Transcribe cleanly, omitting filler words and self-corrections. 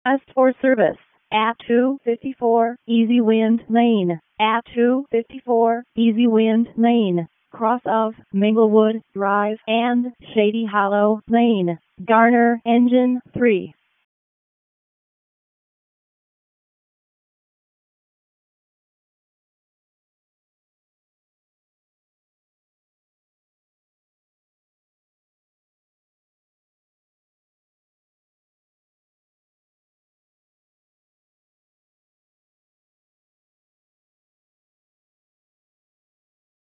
Asked for service at 254 Easy Wind Lane. At 254 Easy Wind Lane, cross of Minglewood Drive and Shady Hollow Lane. Garner Engine 3.